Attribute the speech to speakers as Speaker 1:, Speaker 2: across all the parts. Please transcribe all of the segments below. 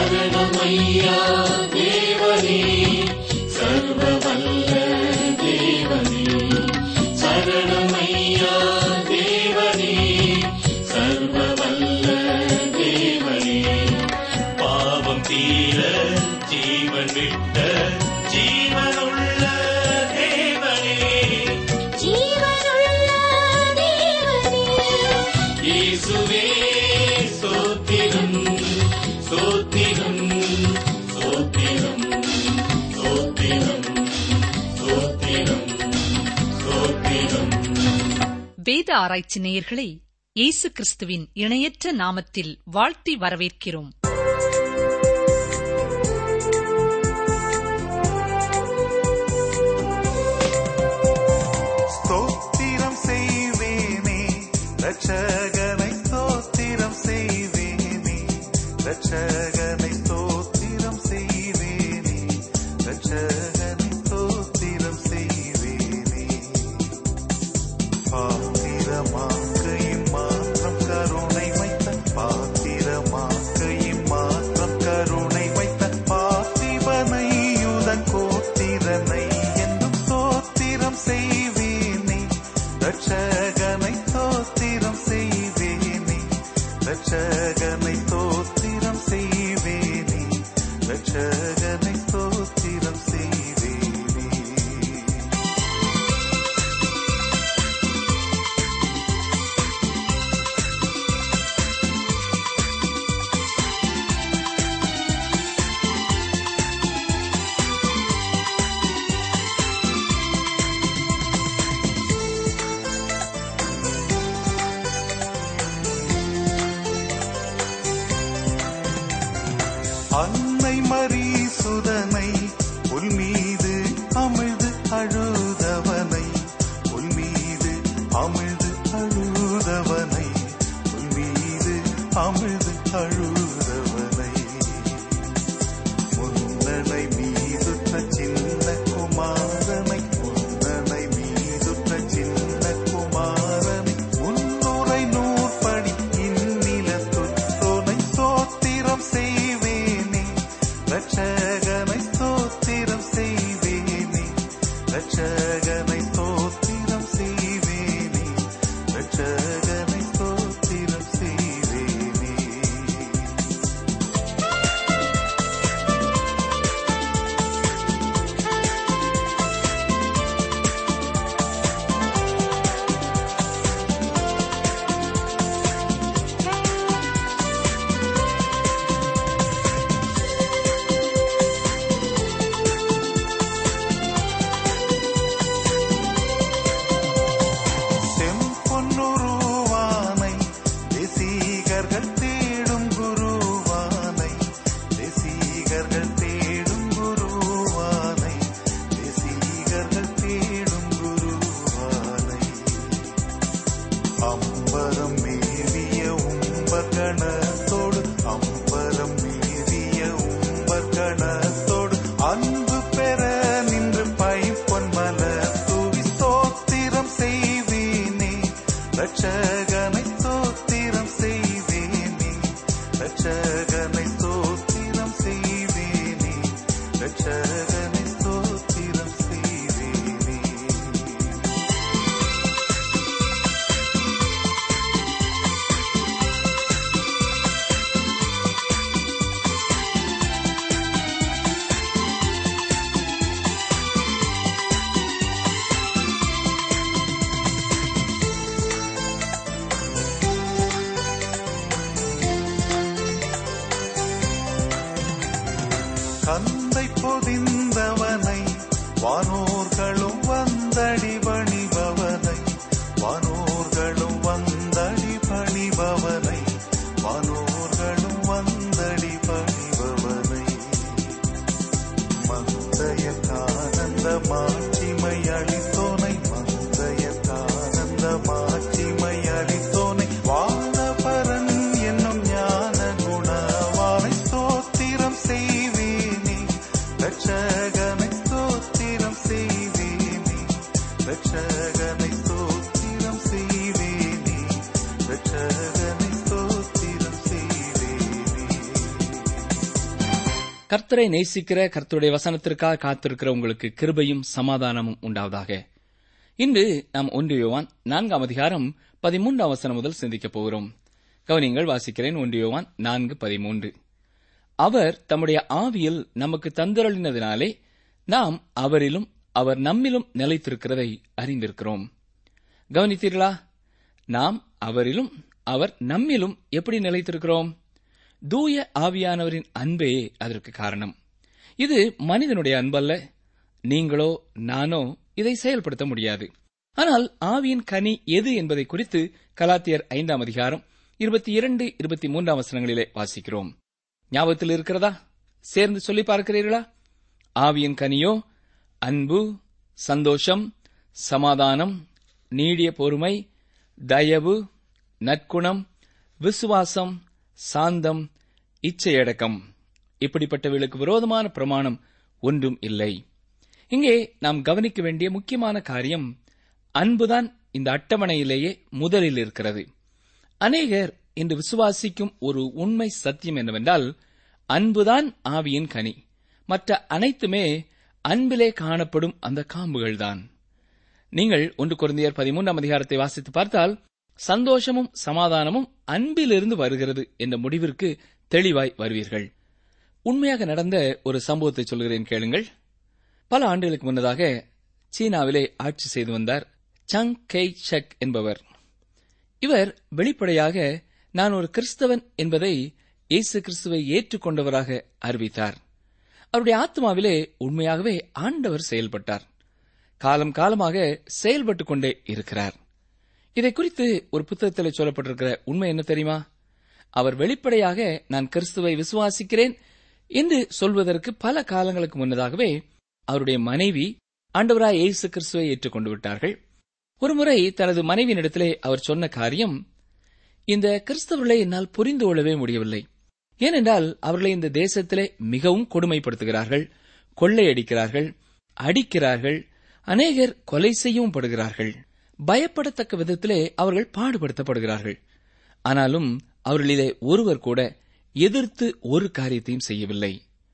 Speaker 1: சரணமையா தேவனே, சர்வவல்ல தேவனே. சரணமையா தேவனே, சர்வவல்ல தேவனே. பாவம் தீர ஜீவன் விட்ட ஜீவனுள்ள தேவனே, ஜீவனுள்ள தேவனே. இயேசுவே ஸ்தோத்திரம், ஸ்தோத்திரம், ஸ்தோத்திரம், ஸ்தோத்திரம், ஸ்தோத்திரம், ஸ்தோத்திரம்.
Speaker 2: வேத ஆராய்ச்சி நேயர்களை இயேசு கிறிஸ்துவின் இணையற்ற நாமத்தில் வாழ்த்தி வரவேற்கிறோம்.
Speaker 3: ஸ்தோத்திரம் செய்வேனே ரட்சகனை, ஸ்தோத்திரம் செய்வேனே ரட்சகனை, ஸ்தோத்திரம் செய்வேனே ரட்சகனை, ஸ்தோத்திரம் செய்வேனே. பாத்திரமாக்கையும் மாற்றம் கருணை வைத்த, பாத்திரமாக்கையும் மாற்றம் கருணை வைத்த பார்த்திபனை யுதன் கோத்திரனை என்றும் ஸ்தோத்திரம் செய்வேனே ரட்சகனை, ஸ்தோத்திரம் செய்வேனே ரட்சகனை, ஸ்தோத்திரம் செய்வேனே ரட்சகனை, ஸ்தோத்திரம் செய்வேனே. அன்னை மரீசுதனை புல் மீது அமிழ்து அழுதவனை, புல் மீது அமிழ்து அழுதவனை, புல் மீது அமிழ்து அழுதவனை. முன்னனை மீதுற்ற சின்ன குமாரனை, முன்னனை மீதுற்ற சின்ன குமாரனை, முன்னுரை நூற்படி இந்நிலத்துற்றோனை, ஸ்தோத்திரம் செய்வேனே ரட்சகனை, ஸ்தோத்திரம் செய்வேனே ரட்சகனை, ஸ்தோத்திரம் செய்வேனே ரட்சகனை, ஸ்தோத்திரம் செய்வேனே. செம்பொன்னுருவானை தேசிகர்கள் தேடும் குருவானை, தேசிகர்கள் தேடும் குருவானை, தேசிகர்கள் தேடும் குருவானை. அம்பரம் மேவிய உம்பர்கணத்தோடு, அம்பரம் மேவிய உம்பர்கணத்தோடு அன்பு பெற நின்று பைம்பொன் மலர் தூவி ஸ்தோத்திரம் செய்வேனே ரட்சகனை, ஸ்தோத்திரம் செய்வேனே ரட்சகனை, ஸ்தோத்திரம் செய்வேனே ரட்சகனை, ஸ்தோத்திரம் செய்வேனே. கந்தை பொதிந்தவனை, வானோர்களும் வந்தடி பணிபவனை, வானோர்களும் வந்தடி பணிபவனை, வானோர்களும் வந்தடி பணிபவனை. மந்தையத்தானந்த மாட்சிமை அளித்தோனை, மந்தையத்தானந்த மாட்சிமை அளித்தோனை, வானபரன் என்னும் ஞான குணவானை, ஸ்தோத்திரம் செய்வேனே ரட்சகனை, ஸ்தோத்திரம் செய்வேனே
Speaker 4: கர்த்தரை நேசிக்கிற, கர்த்தருடைய வசனத்திற்காக காத்திருக்கிற உங்களுக்கு கிருபையும் சமாதானமும் உண்டாவதாக. இன்று நாம் 1 யோவான் 4 அதிகாரம் 13 வசனம் முதல் சிந்திக்கப் போகிறோம். கவனிங்கள், வாசிக்கிறேன். 1 யோவான் 4:13. அவர் தம்முடைய ஆவியில் நமக்கு தந்தருளினதினாலே நாம் அவரிலும் அவர் நம்மிலும் நிலைத்திருக்கிறதை அறிந்திருக்கிறோம். கவனித்தீர்களா? நாம் அவரிலும் அவர் நம்மிலும் எப்படி நிலைத்திருக்கிறோம்? தூய ஆவியானவரின் அன்பே அதற்கு காரணம். இது மனிதனுடைய அன்பல்ல. நீங்களோ நானோ இதை செயல்படுத்த முடியாது. ஆனால் ஆவியின் கனி எது என்பதை குறித்து கலாத்தியர் 5 அதிகாரம் 22, 23 வசனங்களிலே வாசிக்கிறோம். ஞாபகத்தில் இருக்கிறதா? சேர்ந்து சொல்லி பார்க்கிறீர்களா? ஆவியின் கனியோ அன்பு, சந்தோஷம், சமாதானம், நீடிய பொறுமை, தயவு, நற்குணம், விசுவாசம், சாந்தம், இச்சையடக்கம். இப்படிப்பட்டவர்களுக்கு விரோதமான பிரமாணம் ஒன்றும் இல்லை. இங்கே நாம் கவனிக்க வேண்டிய முக்கியமான காரியம் அன்புதான். இந்த அட்டவணையிலேயே முதலில் இருக்கிறது. அநேகர் இன்று விசுவாசிக்கும் ஒரு உண்மை சத்தியம் என்னவென்றால், அன்புதான் ஆவியின் கனி, மற்ற அனைத்துமே அன்பிலே காணப்படும் அந்த காம்புகள்தான். நீங்கள் 1 கொரிந்தியர் 13 அதிகாரத்தை வாசித்து பார்த்தால், சந்தோஷமும் சமாதானமும் அன்பிலிருந்து வருகிறது என்ற முடிவிற்கு தெளிவாய் வருவீர்கள். உண்மையாக நடந்த ஒரு சம்பவத்தை சொல்கிறேன், கேளுங்கள். பல ஆண்டுகளுக்கு முன்னதாக சீனாவிலே ஆட்சி செய்து வந்தார் சங் கெய் ஷெக் என்பவர். இவர் வெளிப்படையாக நான் ஒரு கிறிஸ்தவன் என்பதை, இயேசு கிறிஸ்துவை ஏற்றுக்கொண்டவராக அறிவித்தார். அவருடைய ஆத்மாவிலே உண்மையாகவே ஆண்டவர் செயல்பட்டார். காலம் காலமாக செயல்பட்டுக் கொண்டே இருக்கிறார். இதை குறித்து ஒரு புத்தகத்தில் சொல்லப்பட்டிருக்கிற உண்மை என்ன தெரியுமா? அவர் வெளிப்படையாக நான் கிறிஸ்துவை விசுவாசிக்கிறேன் என்று சொல்வதற்கு பல காலங்களுக்கு முன்னதாகவே அவருடைய மனைவி ஆண்டவராய் இயேசு கிறிஸ்துவை ஏற்றுக்கொண்டு விட்டார்கள். ஒருமுறை தனது மனைவியினிடத்திலே அவர் சொன்ன காரியம், இந்த கிறிஸ்தவர்களை என்னால் புரிந்து கொள்ளவே முடியவில்லை. ஏனென்றால் அவர்களை இந்த தேசத்திலே மிகவும் கொடுமைப்படுத்துகிறார்கள், கொள்ளையடிக்கிறார்கள், அடிக்கிறார்கள், அநேகர் கொலை செய்யவும் படுகிறார்கள். பயப்படத்தக்க விதத்திலே அவர்கள் பாடுபடுத்தப்படுகிறார்கள். ஆனாலும் அவர்களிலே ஒருவர் கூட எதிர்த்து ஒரு காரியத்தையும் செய்யவில்லை.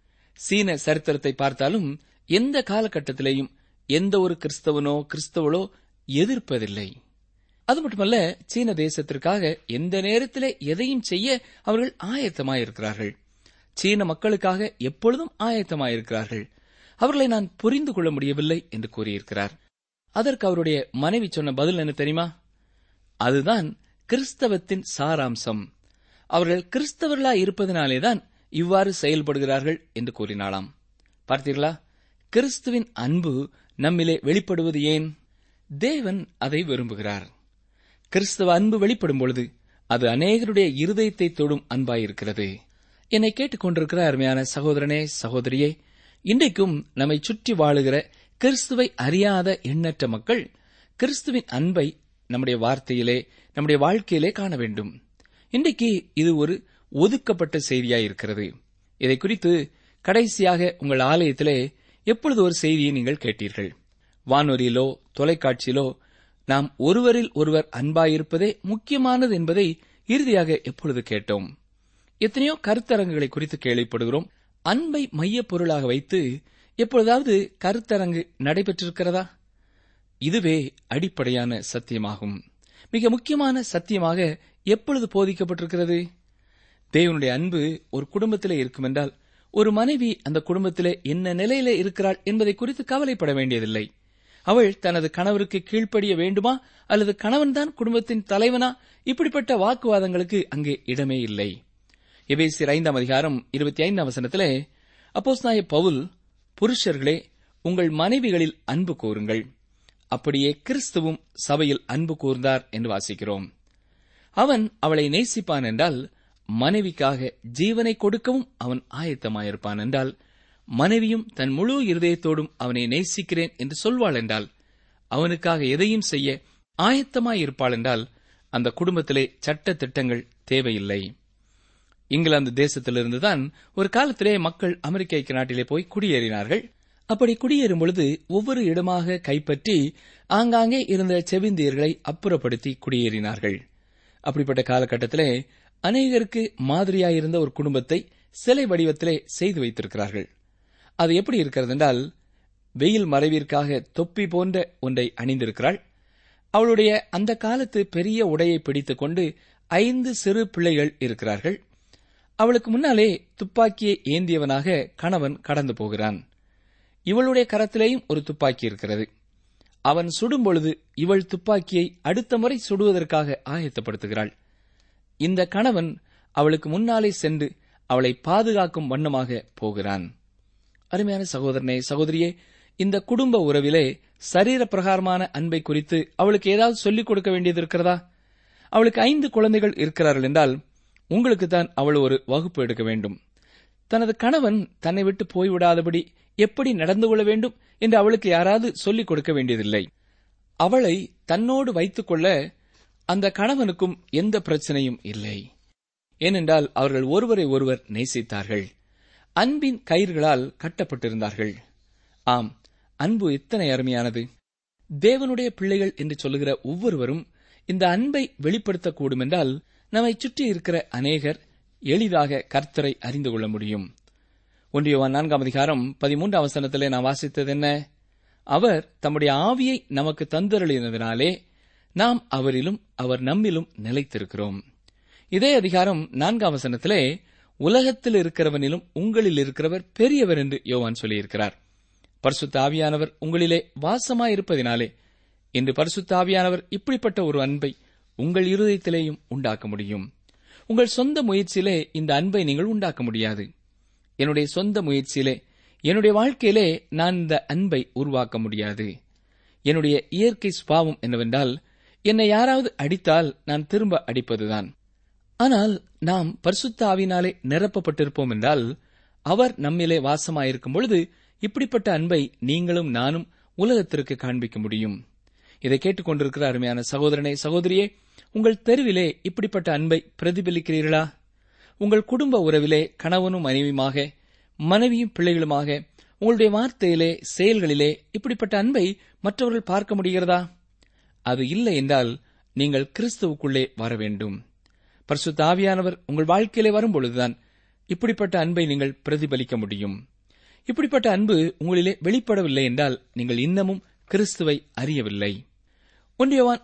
Speaker 4: சீன சரித்திரத்தை பார்த்தாலும் எந்த காலகட்டத்திலேயும் எந்த ஒரு கிறிஸ்தவனோ கிறிஸ்தவளோ எதிர்ப்பதில்லை. அது மட்டுமல்ல, சீன தேசத்திற்காக எந்த நேரத்திலே எதையும் செய்ய அவர்கள் ஆயத்தமாயிருக்கிறார்கள். சீன மக்களுக்காக எப்பொழுதும் ஆயத்தமாயிருக்கிறார்கள். அவர்களை நான் புரிந்து கொள்ள முடியவில்லை என்று கூறியிருக்கிறார். அதற்கு அவருடைய மனைவி சொன்ன பதில் என்ன தெரியுமா? அதுதான் கிறிஸ்தவத்தின் சாராம்சம். அவர்கள் கிறிஸ்தவர்களாய் இருப்பதனாலேதான் இவ்வாறு செயல்படுகிறார்கள் என்று கூறினாளாம். பார்த்தீர்களா? கிறிஸ்துவின் அன்பு நம்மிலே வெளிப்படுவது ஏன்? தேவன் அதை விரும்புகிறார். கிறிஸ்தவ அன்பு வெளிப்படும் பொழுது அது அநேகருடைய இருதயத்தை தொடும் அன்பாயிருக்கிறது. என்னை கேட்டுக் கொண்டிருக்கிற அருமையான சகோதரனே, சகோதரியே, இன்றைக்கும் நம்மை சுற்றி வாழுகிற கிறிஸ்துவை அறியாத எண்ணற்ற மக்கள் கிறிஸ்துவின் அன்பை நம்முடைய வார்த்தையிலே, நம்முடைய வாழ்க்கையிலே காண வேண்டும். இன்றைக்கு இது ஒரு ஒதுக்கப்பட்ட செய்தியாயிருக்கிறது. இதை குறித்து கடைசியாக உங்கள் ஆலயத்திலே எப்பொழுது ஒரு செய்தியை நீங்கள் கேட்டீர்கள்? வானொலியிலோ தொலைக்காட்சியிலோ நாம் ஒருவரில் ஒருவர் அன்பாயிருப்பதே முக்கியமானது என்பதை இறுதியாக எப்பொழுது கேட்டோம்? எத்தனையோ கருத்தரங்குகளை குறித்து கேள்விப்படுகிறோம். அன்பை மையப் பொருளாக வைத்து எப்பொழுதாவது கருத்தரங்கு நடைபெற்றிருக்கிறதா? இதுவே அடிப்படையான சத்தியமாகும். மிக முக்கியமான சத்தியமாக எப்பொழுது போதிக்கப்பட்டிருக்கிறது? தேவனுடைய அன்பு ஒரு குடும்பத்திலே இருக்கும் என்றால், ஒரு மனைவி அந்த குடும்பத்திலே என்ன நிலையிலே இருக்கிறாள் என்பதை குறித்து கவலைப்பட வேண்டியதில்லை. அவள் தனது கணவருக்கு கீழ்ப்படிய வேண்டுமா அல்லது கணவன்தான் குடும்பத்தின் தலைவனா? இப்படிப்பட்ட வாக்குவாதங்களுக்கு அங்கே இடமே இல்லை. எபேசியர் 5 அதிகாரம் 25 வசனத்திலே அப்போஸ்தலனாகிய பவுல், புருஷர்களே உங்கள் மனைவிகளில் அன்பு கூறுங்கள், அப்படியே கிறிஸ்துவும் சபையில் அன்பு கூர்ந்தார் என்று வாசிக்கிறோம். அவன் அவளை நேசிப்பான் என்றால் மனைவிக்காக ஜீவனை கொடுக்கவும் அவன் ஆயத்தமாயிருப்பான் என்றால், மனைவியும் தன் முழு இருதயத்தோடும் அவனை நேசிக்கிறேன் என்று சொல்வாள் என்றால், அவனுக்காக எதையும் செய்ய ஆயத்தமாயிருப்பாள் என்றால், அந்த குடும்பத்திலே சட்ட திட்டங்கள் தேவையில்லை. இங்கிலாந்து தேசத்திலிருந்துதான் ஒரு காலத்திலே மக்கள் அமெரிக்க ஐக்கிய நாட்டிலே போய் குடியேறினார்கள். அப்படி குடியேறும் பொழுது ஒவ்வொரு இடமாக கைப்பற்றி ஆங்காங்கே இருந்த செவிந்தியர்களை அப்புறப்படுத்தி குடியேறினார்கள். அப்படிப்பட்ட காலகட்டத்திலே அநேகருக்கு மாதிரியாயிருந்த ஒரு குடும்பத்தை சிலை வடிவத்திலே செய்து வைத்திருக்கிறார்கள். அது எப்படி இருக்கிறது என்றால், வெயில் மறைவிற்காக தொப்பி போன்ற ஒன்றை அணிந்திருக்கிறாள். அவளுடைய அந்த காலத்து பெரிய உடையை பிடித்துக் கொண்டு 5 சிறு பிள்ளைகள் இருக்கிறார்கள். அவளுக்கு முன்னாலே துப்பாக்கியை ஏந்தியவனாக கணவன் கடந்து போகிறான். இவளுடைய கரத்திலேயும் ஒரு துப்பாக்கி இருக்கிறது. அவன் சுடும்பொழுது இவள் துப்பாக்கியை அடுத்த முறை சுடுவதற்காக ஆயத்தப்படுத்துகிறாள். இந்த கணவன் அவளுக்கு முன்னாலே சென்று அவளை பாதுகாக்கும் வண்ணமாக போகிறான். அருமையான சகோதரனே, சகோதரியே, இந்த குடும்ப உறவிலே சரீர பிரகாரமான அன்பை குறித்து அவளுக்கு ஏதாவது சொல்லிக் கொடுக்க வேண்டியது இருக்கிறதா? அவளுக்கு 5 குழந்தைகள் இருக்கிறார்கள் என்றால் உங்களுக்குத்தான் அவள் ஒரு வகுப்பு எடுக்க வேண்டும். தனது கணவன் தன்னை விட்டு போய்விடாதபடி எப்படி நடந்து கொள்ள வேண்டும் என்று அவளுக்கு யாராவது சொல்லிக் கொடுக்க வேண்டியதில்லை. அவளை தன்னோடு வைத்துக் கொள்ள அந்த கணவனுக்கும் எந்த பிரச்சனையும் இல்லை. ஏனென்றால் அவர்கள் ஒருவரை ஒருவர் நேசித்தார்கள். அன்பின் கயிர்களால் கட்டப்பட்டிருந்தார்கள். ஆம், அன்பு எத்தனை அருமையானது! தேவனுடைய பிள்ளைகள் என்று சொல்லுகிற ஒவ்வொருவரும் இந்த அன்பை வெளிப்படுத்தக்கூடும் என்றால் நம்மை சுற்றி இருக்கிற அநேகர் எளிதாக கர்த்தரை அறிந்து கொள்ள முடியும். 1 யோவான் 4:13 நாம் வாசித்தது என்ன? அவர் தம்முடைய ஆவியை நமக்கு தந்தருளினதினாலே நாம் அவரிலும் அவர் நம்மிலும் நிலைத்திருக்கிறோம். இதே அதிகாரம் 4 உலகத்தில் இருக்கிறவனிலும் உங்களில் இருக்கிறவர் பெரியவர் என்று யோவான் சொல்லியிருக்கிறார். பரிசுத்த ஆவியானவர் உங்களிலே வாசமாயிருப்பதினாலே இன்று பரிசுத்த ஆவியானவர் இப்படிப்பட்ட ஒரு அன்பை உங்கள் இருதயத்திலேயும் உண்டாக்க முடியும். உங்கள் சொந்த முயற்சியிலே இந்த அன்பை நீங்கள் உண்டாக்க முடியாது. என்னுடைய சொந்த முயற்சியிலே, என்னுடைய வாழ்க்கையிலே நான் இந்த அன்பை உருவாக்க முடியாது. என்னுடைய இயற்கை சுபாவம் என்னவென்றால், என்னை யாராவது அடித்தால் நான் திரும்ப அடிப்பதுதான். ஆனால் நாம் பரிசுத்த ஆவியினாலே நிரப்பப்பட்டிருப்போம் என்றால், அவர் நம்மிலே வாசமாயிருக்கும் பொழுது இப்படிப்பட்ட அன்பை நீங்களும் நானும் உலகத்திற்கு காண்பிக்க முடியும். இதை கேட்டுக்கொண்டிருக்கிற அருமையான சகோதரனே, சகோதரியே, உங்கள் தெருவிலே இப்படிப்பட்ட அன்பை பிரதிபலிக்கிறீர்களா? உங்கள் குடும்ப உறவிலே கணவனும் மனைவியுமாக, மனைவியும் பிள்ளைகளுமாக, உங்களுடைய வார்த்தையிலே, செயல்களிலே இப்படிப்பட்ட அன்பை மற்றவர்கள் பார்க்க முடிகிறதா? அது இல்லை என்றால் நீங்கள் கிறிஸ்துவுக்குள்ளே வர வேண்டும். பரிசுத்த ஆவியானவர் உங்கள் வாழ்க்கையிலே வரும்பொழுதுதான் இப்படிப்பட்ட அன்பை நீங்கள் பிரதிபலிக்க முடியும். இப்படிப்பட்ட அன்பு உங்களிலே வெளிப்படவில்லை என்றால் நீங்கள் இன்னமும் கிறிஸ்துவை அறியவில்லை. 1 யோவான்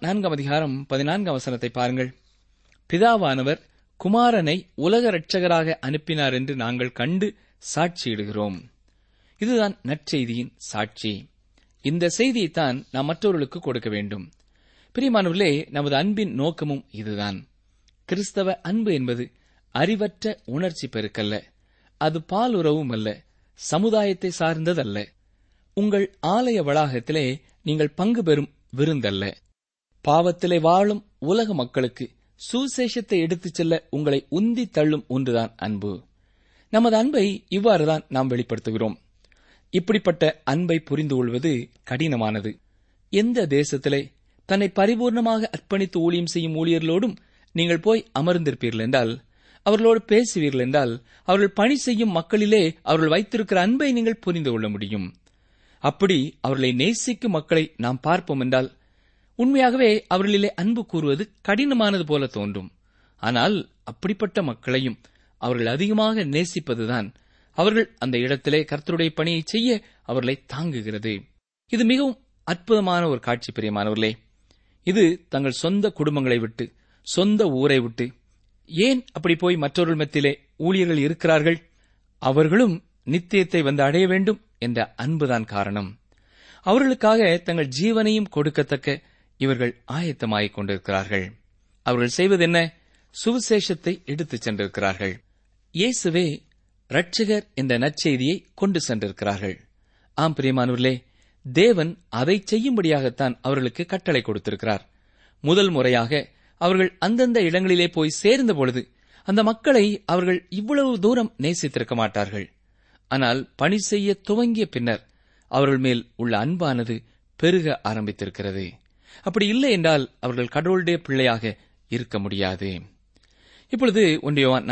Speaker 4: 4:14 பாருங்கள். பிதாவானவர் குமாரனை உலக இரட்சகராக அனுப்பினார் என்று நாங்கள் கண்டு சாட்சியிடுகிறோம். இதுதான் நற்செய்தியின் சாட்சி. இந்த செய்தியைத்தான் நாம் மற்றவர்களுக்கு கொடுக்க வேண்டும். பிரியமானவர்களே, நமது அன்பின் நோக்கமும் இதுதான். கிறிஸ்தவ அன்பு என்பது அறிவற்ற உணர்ச்சி பெருக்கல்ல. அது பாலுறவும் அல்ல, சமுதாயத்தை சார்ந்ததல்ல. உங்கள் ஆலய வளாகத்திலே நீங்கள் பங்கு பெறும் விருந்தல்ல. பாவத்திலே வாழும் உலக மக்களுக்கு சுவிசேஷத்தை எடுத்துச் செல்ல உங்களை உந்தி தள்ளும் ஒன்றுதான் அன்பு. நமது அன்பை இவ்வாறுதான் நாம் வெளிப்படுத்துகிறோம். இப்படிப்பட்ட அன்பை புரிந்து கொள்வது கடினமானது. எந்த தேசத்திலே தன்னை பரிபூர்ணமாக அர்ப்பணித்து ஊழியம் செய்யும் ஊழியர்களோடும் நீங்கள் போய் அமர்ந்திருப்பீர்கள் என்றால், அவர்களோடு பேசுவீர்கள் என்றால், அவர்கள் பணி செய்யும் மக்களிலே அவர்கள் வைத்திருக்கிற அன்பை நீங்கள் புரிந்து கொள்ள முடியும். அப்படி அவர்களை நேசிக்கும் மக்களை நாம் பார்ப்போம் என்றால், உண்மையாகவே அவர்களிலே அன்பு கூறுவது கடினமானது போல தோன்றும். ஆனால் அப்படிப்பட்ட மக்களையும் அவர்கள் அதிகமாக நேசிப்பதுதான் அவர்கள் அந்த இடத்திலே கர்த்தருடைய பணியை செய்ய அவர்களை தாங்குகிறது. இது மிகவும் அற்புதமான ஒரு காட்சி. பிரியமானவர்களே, இது தங்கள் சொந்த குடும்பங்களை விட்டு, சொந்த ஊரை விட்டு ஏன் அப்படி போய் மற்றவர்கள் மத்தியிலே ஊழியர்கள் இருக்கிறார்கள்? அவர்களும் நித்தியத்தை வந்து அடைய வேண்டும் என்ற அன்புதான் காரணம். அவர்களுக்காக தங்கள் ஜீவனையும் கொடுக்கத்தக்க இவர்கள் ஆயத்தமாகிக் கொண்டிருக்கிறார்கள். அவர்கள் செய்வது என்ன? சுவிசேஷத்தை எடுத்துச் சென்றிருக்கிறார்கள். இயேசுவே இரட்சகர் என்ற நற்செய்தியை கொண்டு சென்றிருக்கிறார்கள். ஆம் பிரியமானவர்களே, தேவன் அதை செய்யும்படியாகத்தான் அவர்களுக்கு கட்டளை கொடுத்திருக்கிறார். முதல் முறையாக அவர்கள் அந்தந்த இடங்களிலே போய் சேர்ந்த பொழுது அந்த மக்களை அவர்கள் இவ்வளவு தூரம் நேசித்திருக்க மாட்டார்கள். ஆனால் பணி செய்ய துவங்கிய பின்னர் அவர்கள் மேல் உள்ள அன்பானது பெருக ஆரம்பித்திருக்கிறது. அப்படி இல்லை என்றால் அவர்கள் கடவுளுடைய பிள்ளையாக இருக்க முடியாது. இப்பொழுது 1 யோவான்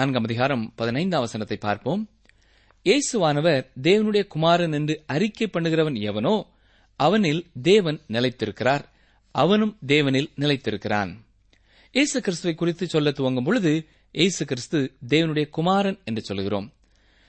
Speaker 4: 4:15 பார்ப்போம். இயேசுவானவர் தேவனுடைய குமாரன் என்று அறிக்கை பண்ணுகிறவன் எவனோ அவனில் தேவன் நிலைத்திருக்கிறார், அவனும் தேவனில் நிலைத்திருக்கிறான். இயேசு கிறிஸ்துவை குறித்து சொல்ல துவங்கும் பொழுது இயேசு கிறிஸ்து தேவனுடைய குமாரன் என்று சொல்கிறோம்.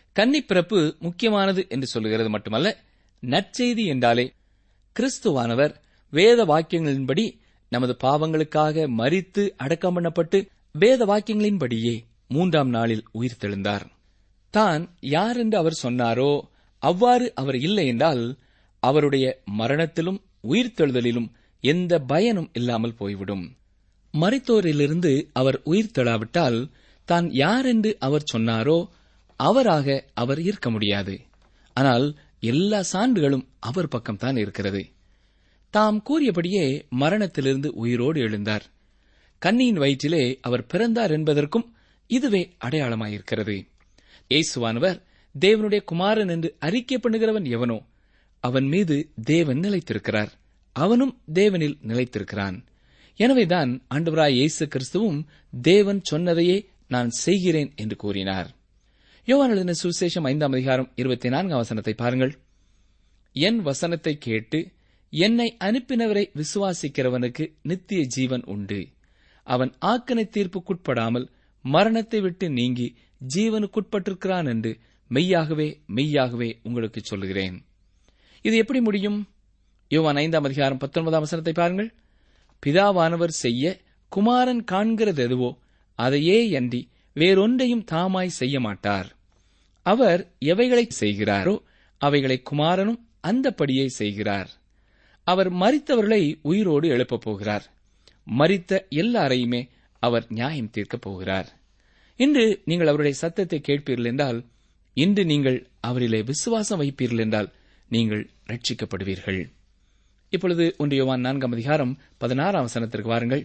Speaker 4: கன்னிப்பிறப்பு முக்கியமானது என்று சொல்லுகிறது மட்டுமல்ல, நற்செய்தி என்றாலே கிறிஸ்துவானவர் வேத வாக்கியங்களின்படி நமது பாவங்களுக்காக மரித்து அடக்கம் பண்ணப்பட்டு வேத வாக்கியங்களின்படியே 3ஆம் நாளில் உயிர்த்தெழுந்தார். தான் யார் என்று அவர் சொன்னாரோ அவ்வாறு அவர் இல்லை என்றால் அவருடைய மரணத்திலும் உயிர்த்தெழுதலிலும் எந்த பயனும் இல்லாமல் போய்விடும். மரித்தோரிலிருந்து அவர் உயிர்த்தெழாவிட்டால் தான் யார் என்று அவர் சொன்னாரோ அவராக அவர் இருக்க முடியாது. ஆனால் எல்லா சான்றுகளும் அவர் பக்கம்தான் இருக்கிறது. தாம் கூறியபடியே மரணத்திலிருந்து உயிரோடு எழுந்தார். கன்னியின் வயிற்றிலே அவர் பிறந்தார் என்பதற்கும் இதுவே அடையாளமாயிருக்கிறது. இயேசுவானவர் தேவனுடைய குமாரன் என்று அறிக்கை பண்ணுகிறவன் எவனோ அவன் மீது தேவன் நிலைத்திருக்கிறார், அவனும் தேவனில் நிலைத்திருக்கிறான். எனவேதான் ஆண்டவராய் இயேசு கிறிஸ்துவும் தேவன் சொன்னதையே நான் செய்கிறேன் என்று கூறினார். யோவான் எழுதின சுவிசேஷம் 5ஆம் அதிகாரம் 24ஆம் வசனத்தை பாருங்கள். என் வசனத்தை கேட்டு என்னை அனுப்பினவரை விசுவாசிக்கிறவனுக்கு நித்திய ஜீவன் உண்டு. அவன் ஆக்கினை தீர்ப்புக்குட்படாமல் மரணத்தை விட்டு நீங்கி ஜீவனுக்குட்பட்டிருக்கிறான் என்று மெய்யாகவே மெய்யாகவே உங்களுக்கு சொல்லுகிறேன். இது எப்படி முடியும்? யோவான் 5ஆம் அதிகாரம் 19ஆம் வசனத்தை பாருங்கள். பிதாவானவர் செய்ய குமாரன் காண்கிறது எதுவோ அதையே அன்றி வேறொன்றையும் தாமாய் செய்ய மாட்டார். அவர் எவைகளை செய்கிறாரோ அவைகளை குமாரனும் அந்தப்படியே செய்கிறார். அவர் மரித்தவர்களை உயிரோடு எழுப்பப் போகிறார். மரித்த எல்லாரையுமே அவர் நியாயம் தீர்க்கப் போகிறார். இன்று நீங்கள் அவருடைய சத்தத்தை கேட்பீர்கள் என்றால், இன்று நீங்கள் அவரிலே விசுவாசம் வைப்பீர்கள் என்றால் நீங்கள் ரட்சிக்கப்படுவீர்கள். இப்பொழுது 1 யோவான் 4ஆம் அதிகாரம் 16ஆம் வசனத்திற்கு வாருங்கள்.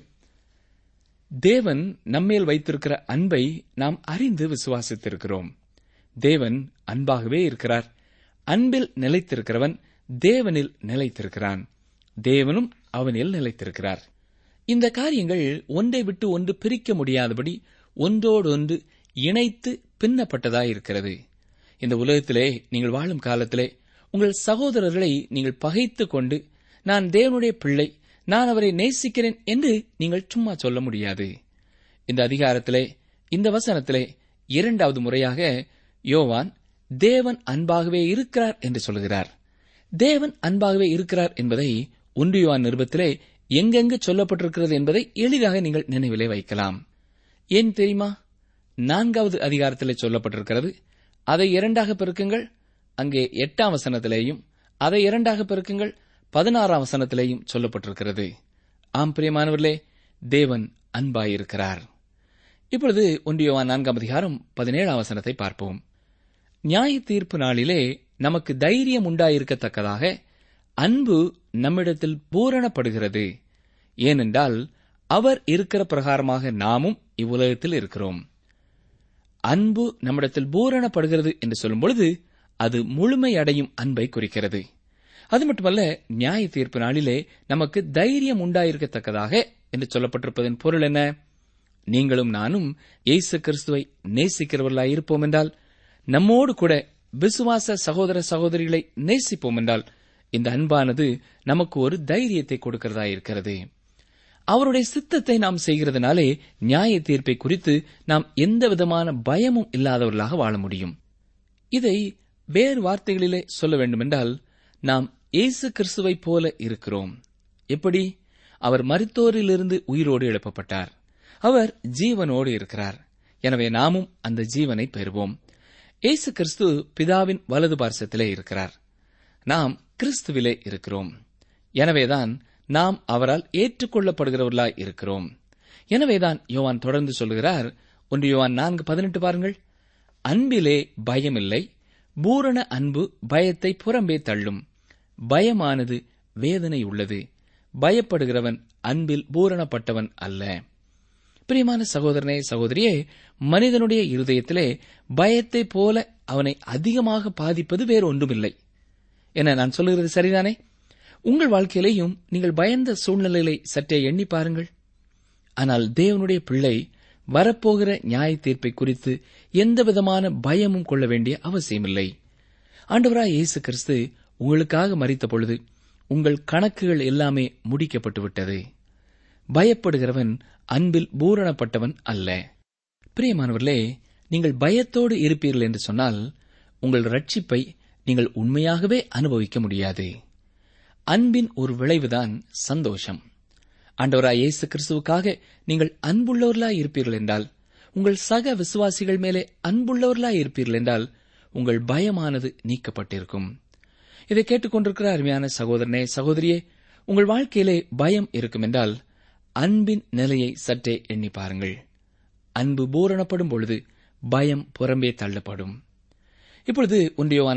Speaker 4: தேவன் நம்மேல் வைத்திருக்கிற அன்பை நாம் அறிந்து விசுவாசித்திருக்கிறோம். தேவன் அன்பாகவே இருக்கிறார். அன்பில் நிலைத்திருக்கிறவன் தேவனில் நிலைத்திருக்கிறான், தேவனும் அவனில் நிலைத்திருக்கிறார். இந்த காரியங்கள் ஒன்றை விட்டு ஒன்று பிரிக்க முடியாதபடி ஒன்றோடொன்று இணைத்து பின்னப்பட்டதாயிருக்கிறது. இந்த உலகத்திலே நீங்கள் வாழும் காலத்திலே உங்கள் சகோதரர்களை நீங்கள் பகைத்துக் கொண்டு, நான் தேவனுடைய பிள்ளை, நான் அவரை நேசிக்கிறேன் என்று நீங்கள் சும்மா சொல்ல முடியாது. இந்த அதிகாரத்திலே, இந்த வசனத்திலே 2வது முறையாக யோவான் தேவன் அன்பாகவே இருக்கிறார் என்று சொல்கிறார். தேவன் அன்பாகவே இருக்கிறார் என்பதை 1 யோவான் நிருபத்திலே எங்கெங்கு சொல்லப்பட்டிருக்கிறது என்பதை எளிதாக நீங்கள் நினைவிலே வைக்கலாம். ஏன் தெரியுமா? 4வது அதிகாரத்திலே சொல்லப்பட்டிருக்கிறது. அதை 2ஆக பெருக்குங்கள், அங்கே 8ஆம் வசனத்திலேயும் அதை 2ஆக பெருக்குங்கள், 16ஆம் வசனத்திலேயும் சொல்லப்பட்டிருக்கிறது. ஆம் பிரியமானவர்களே, தேவன் அன்பாயிருக்கிறார். இப்பொழுது 1 யோவான் 4ஆம் அதிகாரம் 17ஆம் வசனத்தை பார்ப்போம். நியாய தீர்ப்பு நாளிலே நமக்கு தைரியம் உண்டாயிருக்கத்தக்கதாக அன்பு நம்மிடத்தில் பூரணப்படுகிறது. ஏனென்றால் அவர் இருக்கிற பிரகாரமாக நாமும் இவ்வுலகத்தில் இருக்கிறோம். அன்பு நம்மிடத்தில் பூரணப்படுகிறது என்று சொல்லும் பொழுது அது முழுமையடையும் அன்பை குறிக்கிறது. அது மட்டுமல்ல, நியாய தீர்ப்பு நாளிலே நமக்கு தைரியம் உண்டாயிருக்கத்தக்கதாக என்று சொல்லப்பட்டிருப்பதன் பொருள் என்ன? நீங்களும் நானும் இயேசு கிறிஸ்துவை நேசிக்கிறவர்களாய் இருப்போம் என்றால், நம்மோடு கூட விசுவாச சகோதர சகோதரிகளை நேசிப்போம் என்றால், இந்த அன்பானது நமக்கு ஒரு தைரியத்தை கொடுக்கிறதாயிருக்கிறது. அவருடைய சித்தத்தை நாம் செய்கிறதுனாலே நியாய தீர்ப்பை குறித்து நாம் எந்தவிதமான பயமும் இல்லாதவர்களாக வாழ முடியும். இதை வேறு வார்த்தைகளிலே சொல்ல வேண்டுமென்றால், நாம் இயேசு கிறிஸ்துவைப் போல இருக்கிறோம். எப்படி? அவர் மரித்தோரிலிருந்து உயிரோடு எழுப்பப்பட்டார். அவர் ஜீவனோடு இருக்கிறார். எனவே நாமும் அந்த ஜீவனை பெறுவோம். இயேசு கிறிஸ்து பிதாவின் வலது பார்சத்திலே இருக்கிறார். நாம் கிறிஸ்துவிலே இருக்கிறோம். எனவேதான் நாம் அவரால் ஏற்றுக்கொள்ளப்படுகிறவர்களாய் இருக்கிறோம். எனவேதான் யோவான் தொடர்ந்து சொல்கிறார், 1 யோவான் 4:18 பாருங்கள். அன்பிலே பயமில்லை, பூரண அன்பு பயத்தை புறம்பே தள்ளும். பயமானது வேதனை உள்ளது, பயப்படுகிறவன் அன்பில் பூரணப்பட்டவன் அல்ல. பிரியமான சகோதரனே, சகோதரியே, மனிதனுடைய இருதயத்திலே பயத்தை போல அவனை அதிகமாக பாதிப்பது வேறு ஒன்றுமில்லை. என்ன நான் சொல்லுகிறது சரிதானே? உங்கள் வாழ்க்கையிலேயும் நீங்கள் பயந்த சூழ்நிலைகளை சற்றே எண்ணி பாருங்கள். ஆனால் தேவனுடைய பிள்ளை வரப்போகிற நியாய தீர்ப்பை குறித்து எந்தவிதமான பயமும் கொள்ள வேண்டிய அவசியமில்லை. ஆண்டவராய் இயேசு கிறிஸ்து உங்களுக்காக மரித்த பொழுது உங்கள் கணக்குகள் எல்லாமே முடிக்கப்பட்டுவிட்டது. பயப்படுகிறவன் அன்பில் பூரணப்பட்டவன் அல்ல. பிரியமானவர்களே, நீங்கள் பயத்தோடு இருப்பீர்கள் என்று சொன்னால் உங்கள் ரட்சிப்பை நீங்கள் உண்மையாகவே அனுபவிக்க முடியாது. அன்பின் ஒரு விளைவுதான் சந்தோஷம். ஆண்டவராய் இயேசு கிறிஸ்துவுக்காக நீங்கள் அன்புள்ளவர்களாய் இருப்பீர்கள் என்றால், உங்கள் சக விசுவாசிகள் மேலே அன்புள்ளவர்களாய் இருப்பீர்கள் என்றால், உங்கள் பயமானது நீக்கப்பட்டிருக்கும். இதை கேட்டுக்கொண்டிருக்கிற அருமையான சகோதரனே, சகோதரியே, உங்கள் வாழ்க்கையிலே பயம் இருக்கும் என்றால் அன்பின் நிலையை சற்றே எண்ணி பாருங்கள். அன்பு பூரணப்படும் பொழுது பயம் புறம்பே தள்ளப்படும். இப்பொழுது 1 யோவான்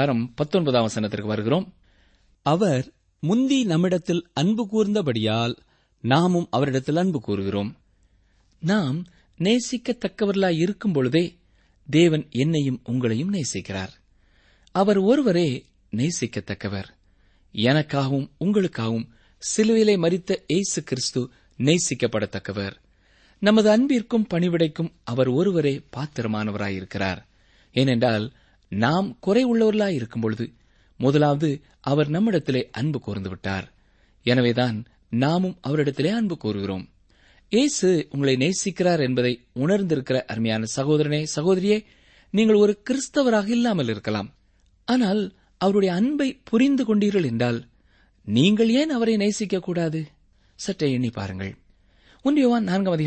Speaker 4: 4:19 வருகிறோம். அவர் முந்தி நம்மிடத்தில் அன்பு கூர்ந்தபடியால் நாமும் அவரிடத்தில் அன்பு கூறுகிறோம். நாம் நேசிக்கத்தக்கவர்களாய் இருக்கும் பொழுதே தேவன் என்னையும் உங்களையும் நேசிக்கிறார். அவர் ஒருவரே நேசிக்கத்தக்கவர். எனக்காகவும் உங்களுக்காகவும் சிலுவையிலே மரித்த இயேசு கிறிஸ்து நேசிக்கப்படத்தக்கவர். நமது அன்பிற்கும் பணிவிடைக்கும் அவர் ஒருவரே பாத்திரமானவராயிருக்கிறார். ஏனென்றால் நாம் குறை உள்ளவர்களாய் இருக்கும் பொழுது முதலாவது அவர் நம்மிடத்திலே அன்பு கூர்ந்து விட்டார். எனவேதான் நாமும் அவரிடத்திலே அன்பு கூறுகிறோம். இயேசு உங்களை நேசிக்கிறார் என்பதை உணர்ந்திருக்கிற அருமையான சகோதரனே, சகோதரியே, நீங்கள் ஒரு கிறிஸ்தவராக இல்லாமல் இருக்கலாம். ஆனால் அவருடைய அன்பை புரிந்து கொண்டீர்கள் என்றால் நீங்கள் ஏன் அவரை நேசிக்கக்கூடாது? சற்றே எண்ணி பாருங்கள். 1 யோவான்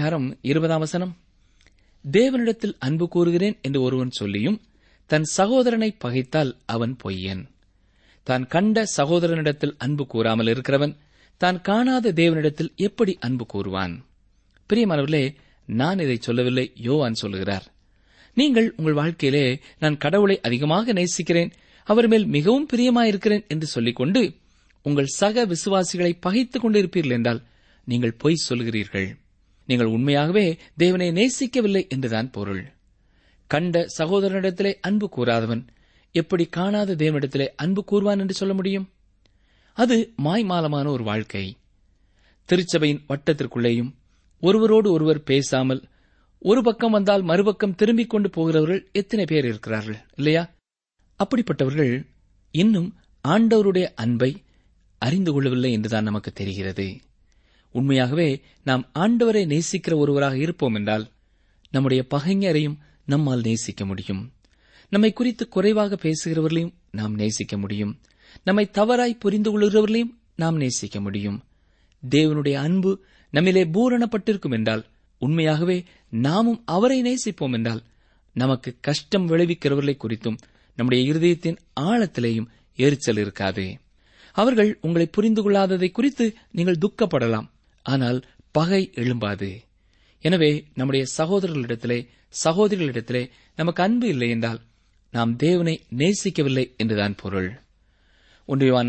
Speaker 4: 4:20 தேவனிடத்தில் அன்பு கூறுகிறேன் என்று ஒருவன் சொல்லியும் தன் சகோதரனை பகைத்தால் அவன் பொய்யன். தான் கண்ட சகோதரனிடத்தில் அன்பு கூறாமல் இருக்கிறவன் தான் காணாத தேவனிடத்தில் எப்படி அன்பு கூறுவான்? பிரியமானவர்களே, நான் இதை சொல்லவில்லை, யோவான் சொல்லுகிறார். நீங்கள் உங்கள் வாழ்க்கையிலே நான் கடவுளை அதிகமாக நேசிக்கிறேன், அவர் மேல் மிகவும் பிரியமாயிருக்கிறேன் என்று சொல்லிக்கொண்டு உங்கள் சக விசுவாசிகளை பகைத்துக் கொண்டிருப்பீர்கள் என்றால் நீங்கள் பொய் சொல்கிறீர்கள். நீங்கள் உண்மையாகவே தேவனை நேசிக்கவில்லை என்றுதான் பொருள். கண்ட சகோதரனிடத்திலே அன்பு கூறாதவன் எப்படி காணாத தேவனிடத்திலே அன்பு கூறுவான் என்று சொல்ல முடியும்? அது மாய்மாலமான ஒரு வாழ்க்கை. திருச்சபையின் வட்டத்திற்குள்ளேயும் ஒருவரோடு ஒருவர் பேசாமல் ஒரு பக்கம் வந்தால் மறுபக்கம் திரும்பிக் கொண்டு போகிறவர்கள் எத்தனை பேர் இருக்கிறார்கள் இல்லையா? அப்படிப்பட்டவர்கள் இன்னும் ஆண்டவருடைய அன்பை அறிந்து கொள்ளவில்லை என்றுதான் நமக்கு தெரிகிறது. உண்மையாகவே நாம் ஆண்டவரை நேசிக்கிற ஒருவராக இருப்போம் என்றால் நம்முடைய பகைஞரையும் நம்மால் நேசிக்க முடியும். நம்மை குறித்து குறைவாக பேசுகிறவர்களையும் நாம் நேசிக்க முடியும். நம்மை தவறாய் புரிந்து கொள்கிறவர்களையும் நாம் நேசிக்க முடியும். தேவனுடைய அன்பு நம்மிலே பூரணப்பட்டிருக்கும் என்றால் உண்மையாகவே நாமும் அவரை நேசிப்போம் என்றால் நமக்கு கஷ்டம் விளைவிக்கிறவர்களை குறித்தும் நம்முடைய இருதயத்தின் ஆழத்திலேயும் எரிச்சல் இருக்காது. அவர்கள் உங்களை புரிந்து கொள்ளாததை குறித்து நீங்கள் துக்கப்படலாம், ஆனால் பகை எழும்பாது. எனவே நம்முடைய சகோதரர்களிடத்திலே, சகோதரிகளிடத்திலே நமக்கு அன்பு இல்லை என்றால் நாம் தேவனை நேசிக்கவில்லை என்றுதான் பொருள். 1 யோவான்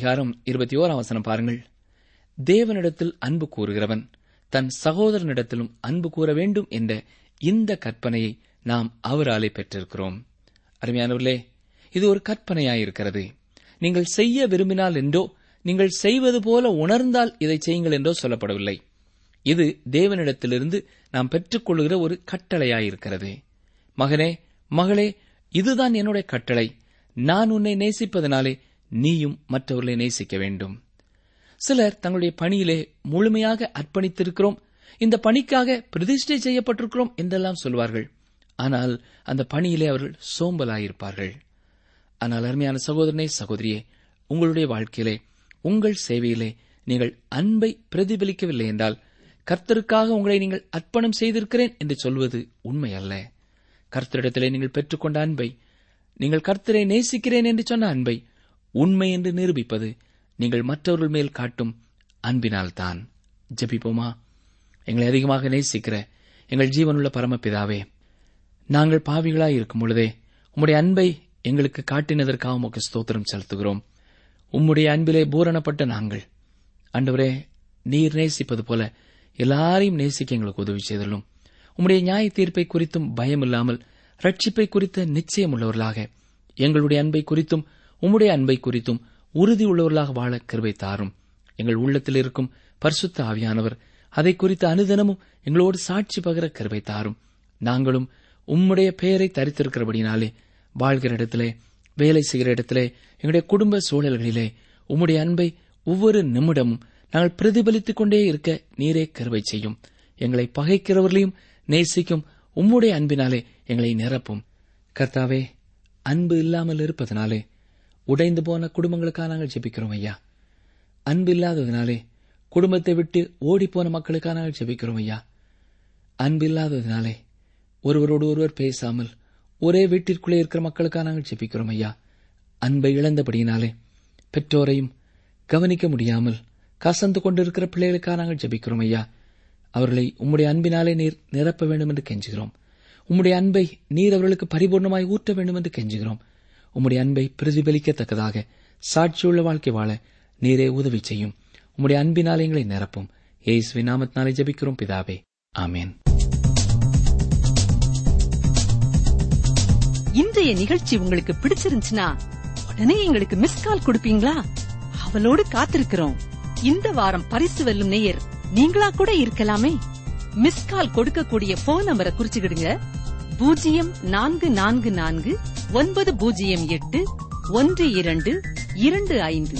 Speaker 4: 4:21 பாருங்கள். தேவனிடத்தில் அன்பு கூறுகிறவன் தன் சகோதரனிடத்திலும் அன்பு கூற வேண்டும் என்ற இந்த கற்பனையை நாம் அவராலே பெற்றிருக்கிறோம். அருமையானவர்களே, இது ஒரு கற்பனையாயிருக்கிறது. நீங்கள் செய்ய விரும்பினால் என்றோ, நீங்கள் செய்வது போல உணர்ந்தால் இதை செய்யுங்கள் என்றோ சொல்லப்படவில்லை. இது தேவனிடத்திலிருந்து நாம் பெற்றுக்கொள்கிற ஒரு கட்டளையாயிருக்கிறது. மகனே, மகளே, இதுதான் என்னுடைய கட்டளை, நான் உன்னை நேசிப்பதனாலே நீயும் மற்றவர்களை நேசிக்க வேண்டும். சிலர் தங்களுடைய பணியிலே முழுமையாக அர்ப்பணித்திருக்கிறோம், இந்த பணிக்காக பிரதிஷ்டை செய்யப்பட்டிருக்கிறோம் என்றெல்லாம் சொல்வார்கள். ஆனால் அந்த பணியிலே அவர்கள் சோம்பலாயிருப்பார்கள். ஆனால் அருமையான சகோதரனே, சகோதரியே, உங்களுடைய வாழ்க்கையிலே, உங்கள் சேவையிலே நீங்கள் அன்பை பிரதிபலிக்கவில்லை என்றால் கர்த்தருக்காக உங்களை நீங்கள் அர்ப்பணம் செய்திருக்கிறேன் என்று சொல்வது உண்மை அல்ல. கர்த்தரிடத்திலே நீங்கள் பெற்றுக்கொண்ட அன்பை, நீங்கள் கர்த்தரை நேசிக்கிறேன் என்று சொன்ன அன்பை உண்மை என்று நிரூபிப்பது நீங்கள் மற்றவர்கள் மேல் காட்டும் அன்பினால்தான். ஜெபிப்போமா? எங்களை அதிகமாக நேசிக்கிற எங்கள் ஜீவனுள்ள பரமபிதாவே, நாங்கள் பாவிகளாய் இருக்கும் பொழுதே உம்முடைய அன்பை எங்களுக்கு காட்டினதற்காக உமக்கு ஸ்தோத்திரம் செலுத்துகிறோம். உம்முடைய அன்பிலே பூரணப்பட்ட நாங்கள், ஆண்டவரே, நீர் நேசிப்பது போல எல்லாரையும் நேசிக்க எங்களுக்கு உதவி செய்தலும். உம்முடைய நியாய தீர்ப்பை குறித்தும் பயமில்லாமல் ரட்சிப்பை குறித்த நிச்சயம் உள்ளவர்களாக, எங்களுடைய அன்பை குறித்தும் உம்முடைய அன்பை குறித்தும் உறுதி உள்ளவர்களாக வாழ கிருபை தாரும். எங்கள் உள்ளத்தில் இருக்கும் பரிசுத்த ஆவியானவர் அதை குறித்த அனுதினமும் எங்களோடு சாட்சி பகர கிருபை தாரும். நாங்களும் உம்முடைய பெயரை தரித்திருக்கிறபடினாலே வாழ்கிற இடத்திலே, வேலை செய்கிற இடத்திலே, எங்களுடைய குடும்ப சூழல்களிலே உம்முடைய அன்பை ஒவ்வொரு நிமிடமும் நாங்கள் பிரதிபலித்துக் கொண்டே இருக்க நீரே கிருபை செய்யும். எங்களை பகைக்கிறவர்களையும் நேசிக்கும் உம்முடைய அன்பினாலே எங்களை நிரப்பும். கர்த்தாவே, அன்பு இல்லாமல் இருப்பதனாலே உடைந்து போன குடும்பங்களுக்காக நாங்கள் ஜெபிக்கிறோம் ஐயா. அன்பு இல்லாததினாலே குடும்பத்தை விட்டு ஓடிப்போன மக்களுக்காக நாங்கள் ஜெபிக்கிறோம் ஐயா. அன்பு இல்லாததினாலே ஒருவரோடு ஒருவர் பேசாமல் ஒரே வீட்டிற்குள்ளே இருக்கிற மக்களுக்காக நாங்கள் ஜெபிக்கிறோம் ஐயா. அன்பை இழந்தபடியினாலே பெற்றோரையும் கவனிக்க முடியாமல் கசந்து கொண்டிருக்கிற பிள்ளைகளுக்காக நாங்கள் ஜெபிக்கிறோம் ஐயா. அவர்களை உம்முடைய அன்பினாலே நீர் நிரப்ப வேண்டும் என்று கெஞ்சுகிறோம். உம்முடைய அன்பை நீர் அவர்களுக்கு பரிபூர்ணமாய் ஊற்ற வேண்டும் என்று கெஞ்சுகிறோம். உம்முடைய அன்பை பிரதிபலிக்கத்தக்கதாக சாட்சியுள்ள வாழ்க்கை வாழ நீரே உதவி செய்யும். உம்முடைய அன்பினால் எங்களை நிரப்பும். இயேசுவின் நாமத்தினாலே ஜெபிக்கிறோம் பிதாவே, ஆமென்.
Speaker 2: இன்றைய நிகழ்ச்சி உங்களுக்கு பிடிச்சிருந்துச்சுன்னா உடனே எங்களுக்கு மிஸ் கால் கொடுப்பீங்களா? அவளோடு காத்திருக்கிறோம். இந்த வாரம் பரிசு வெல்லும் நேயர் நீங்களா கூட இருக்கலாமே. மிஸ் கால் கொடுக்கக்கூடிய போன் நம்பரை குறிச்சுக்கிடுங்க. 0444-908-1225.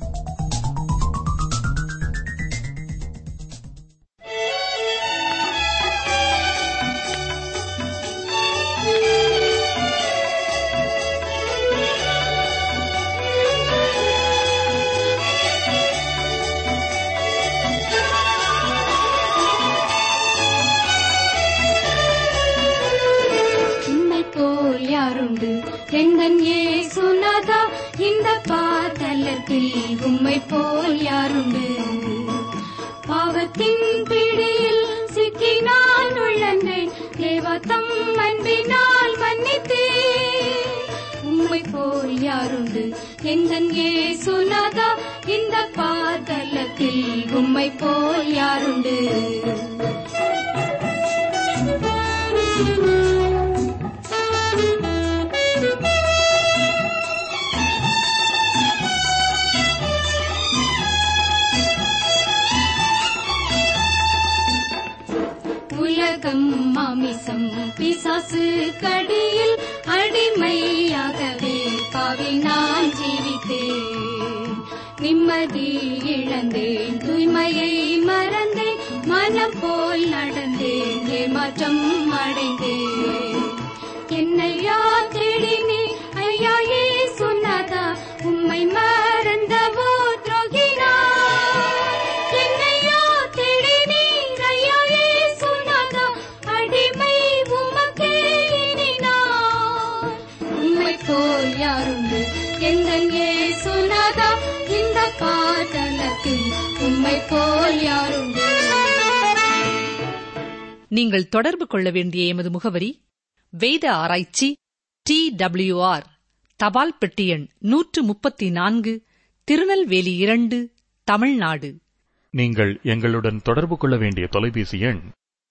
Speaker 5: எந்தன் இயேசுநாதா, இந்த பாதலத்தில் உம்மை போல் யாருண்டு? பாவத்தின் பிடியில் சிக்கி நான் உழந்தேன், தேவா தம் அன்பினால் மன்னித்தேன். உம்மை போல் யாருண்டு? எந்தன் இயேசுநாதா, இந்த பாதலத்தில் உம்மை போல் யாருண்டு? உலகம் மாமிசம் பிசாசு கடியில் அடிமையாகவே பாவி நான் ஜீவித்தேன். நிம்மதி இழந்தேன், தூய்மையை மறந்தேன், மனம் போல் நடந்தேன், ஏமாற்றம் அடைந்தேன். என்னையா தேடினே ஐயா இயேசுநாதா, உம்மை மறந்தவோ துரோகினா? என்னையா தேடினீர் ஐயா இயேசுநாதா, அடிமை உமக்கே இனினார். உம்மை போல் யாருண்டு? எந்தன் இயேசுநாதா, இந்த பாதலத்தில் உம்மை போல் யாருண்டு?
Speaker 2: நீங்கள் தொடர்பு கொள்ள வேண்டிய எமது முகவரி: வேத ஆராய்ச்சி, TWR, தபால் பெட்டி எண் 134, திருநெல்வேலி 2, தமிழ்நாடு.
Speaker 6: நீங்கள் எங்களுடன் தொடர்பு கொள்ள வேண்டிய தொலைபேசி எண்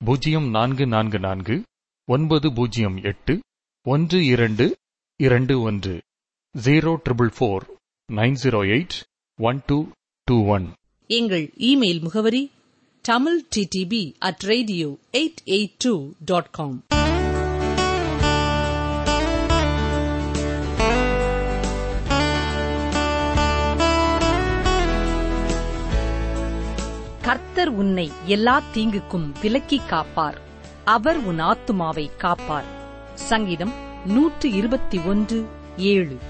Speaker 6: 0444-908-1221 044-908-1221.
Speaker 2: எங்கள் இமெயில் முகவரி tamilttb@radio882.com. கர்த்தர் உன்னை எல்லா தீங்குக்கும் விலக்கி காப்பார். அவர் உன் ஆத்துமாவை காப்பார். சங்கீதம் 121:7.